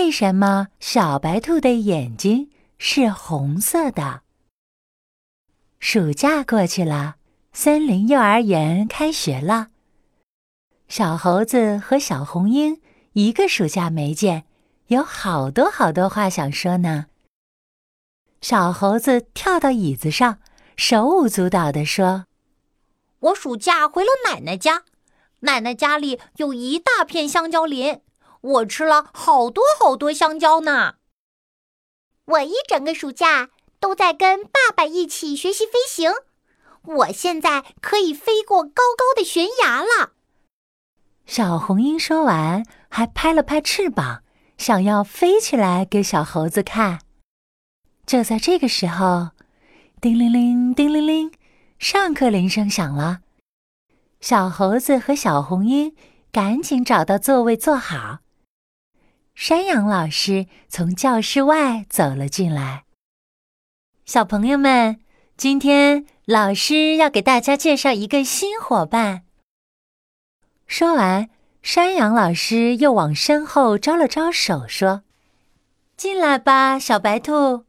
为什么小白兔的眼睛是红色的？暑假过去了，森林幼儿园开学了。小猴子和小红鹰一个暑假没见，有好多好多话想说呢。小猴子跳到椅子上，手舞足蹈地说： 我暑假回了奶奶家，奶奶家里有一大片香蕉林，我吃了好多好多香蕉呢。 我一整个暑假都在跟爸爸一起学习飞行，我现在可以飞过高高的悬崖了。 小红鹰说完，还拍了拍翅膀，想要飞起来给小猴子看。就在这个时候，叮铃铃，叮铃铃，上课铃声响了。小猴子和小红鹰赶紧找到座位坐好。山羊老师从教室外走了进来。小朋友们，今天老师要给大家介绍一个新伙伴。说完，山羊老师又往身后招了招手，说：进来吧，小白兔。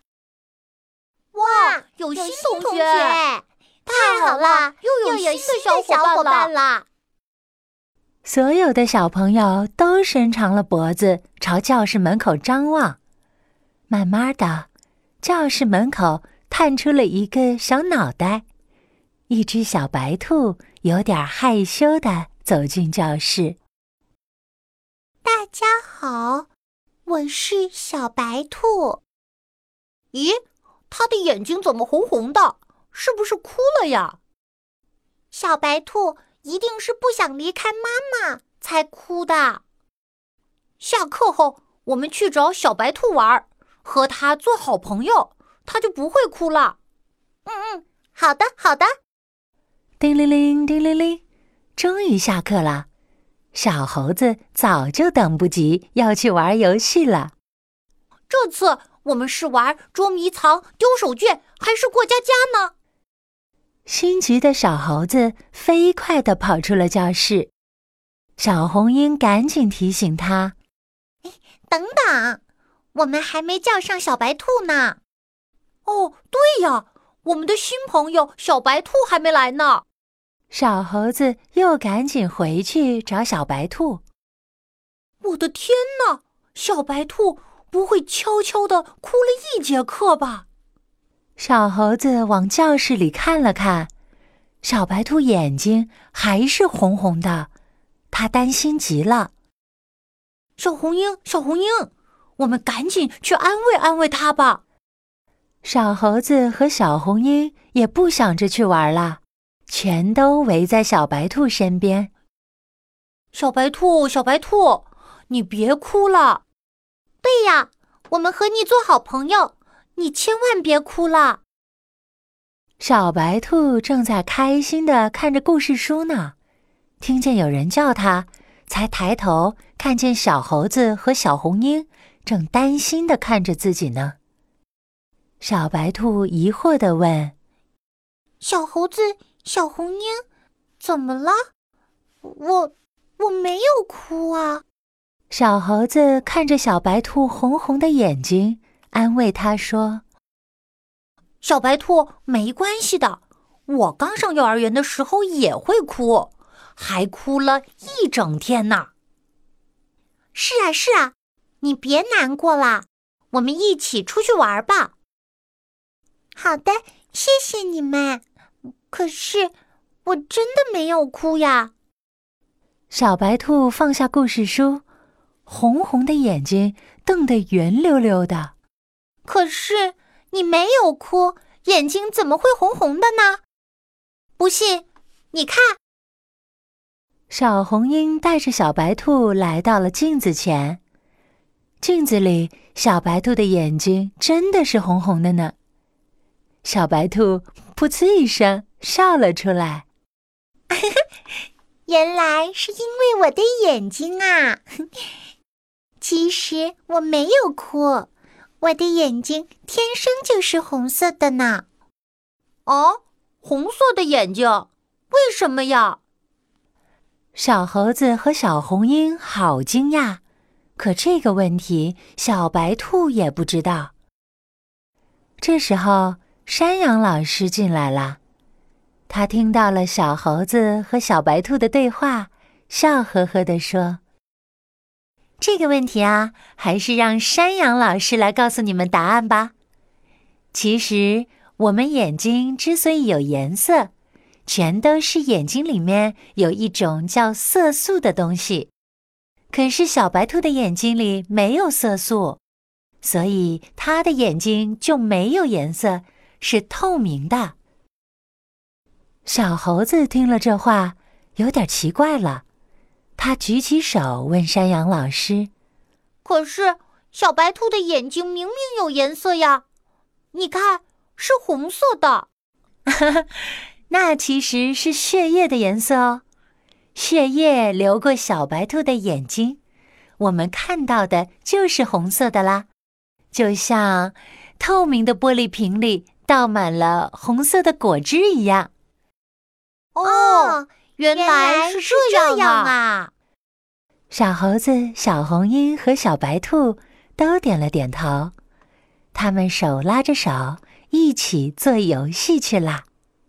哇， 有新同同学！ 太好了，又有新的小伙伴了。 所有的小朋友都伸长了脖子朝教室门口张望。慢慢的，教室门口探出了一个小脑袋，一只小白兔有点害羞地走进教室。 大家好，我是小白兔。 咦，他的眼睛怎么红红的？是不是哭了呀？ 小白兔一定是不想离开妈妈才哭的。 下课后，我们去找小白兔玩，和它做好朋友，它就不会哭了。 好的，好的。 叮铃铃，叮铃铃，终于下课了。小猴子早就等不及要去玩游戏了。 这次我们是玩捉迷藏、丢手绢，还是过家家呢？ 心急的小猴子飞快地跑出了教室。小红鹰赶紧提醒他： 等等，我们还没叫上小白兔呢。 哦，对呀，我们的新朋友小白兔还没来呢。 小猴子又赶紧回去找小白兔。 我的天哪，小白兔不会悄悄地哭了一节课吧？ 小猴子往教室里看了看，小白兔眼睛还是红红的，他担心极了。 小红鹰，小红鹰，我们赶紧去安慰安慰他吧。 小猴子和小红鹰也不想着去玩了，全都围在小白兔身边。 小白兔，小白兔，你别哭了。 对呀，我们和你做好朋友，你千万别哭了。 小白兔正在开心地看着故事书呢，听见有人叫它，才抬头看见小猴子和小红鹰正担心地看着自己呢。小白兔疑惑地问： 小猴子，小红鹰，怎么了？我没有哭啊。 小猴子看着小白兔红红的眼睛，安慰它说： 小白兔，没关系的，我刚上幼儿园的时候也会哭，还哭了一整天呢。 是啊，是啊，你别难过啦，我们一起出去玩吧。好的，谢谢你们。可是，我真的没有哭呀。 小白兔放下故事书，红红的眼睛瞪得圆溜溜的。 可是，你没有哭，眼睛怎么会红红的呢？不信，你看。 小红鹰带着小白兔来到了镜子前，镜子里小白兔的眼睛真的是红红的呢。小白兔噗呲一声笑了出来。 原来是因为我的眼睛啊！其实我没有哭，我的眼睛天生就是红色的呢。 哦，红色的眼睛，为什么呀？ 小猴子和小红鹰好惊讶， 可这个问题小白兔也不知道。这时候，山羊老师进来了，他听到了小猴子和小白兔的对话，笑呵呵地说：“这个问题啊，还是让山羊老师来告诉你们答案吧。其实，我们眼睛之所以有颜色，全都是眼睛里面有一种叫色素的东西。可是小白兔的眼睛里没有色素，所以它的眼睛就没有颜色，是透明的。”小猴子听了这话，有点奇怪了。他举起手问山羊老师：“ 可是小白兔的眼睛明明有颜色呀，你看，是红色的。” 那其实是血液的颜色哦。血液流过小白兔的眼睛，我们看到的就是红色的啦，就像透明的玻璃瓶里倒满了红色的果汁一样。 哦，原来是这样啊！ 小猴子、小红鹰和小白兔都点了点头，他们手拉着手，一起做游戏去啦。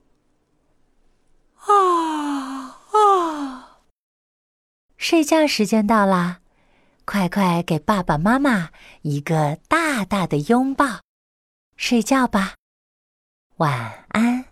睡觉时间到啦，快快给爸爸妈妈一个大大的拥抱，睡觉吧，晚安。